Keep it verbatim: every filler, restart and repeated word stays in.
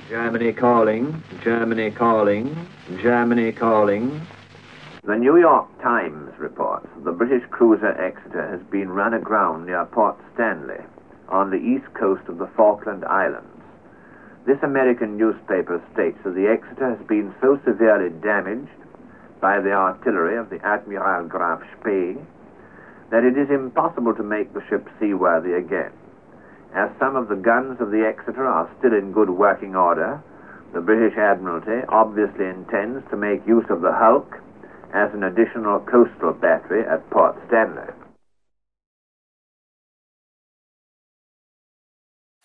Germany calling, Germany calling, Germany calling. The New York Times reports the British cruiser Exeter has been run aground near Port Stanley on the east coast of the Falkland Islands. This American newspaper states that the Exeter has been so severely damaged by the artillery of the Admiral Graf Spee that it is impossible to make the ship seaworthy again. As some of the guns of the Exeter are still in good working order, the British Admiralty obviously intends to make use of the hulk as an additional coastal battery at Port Stanley.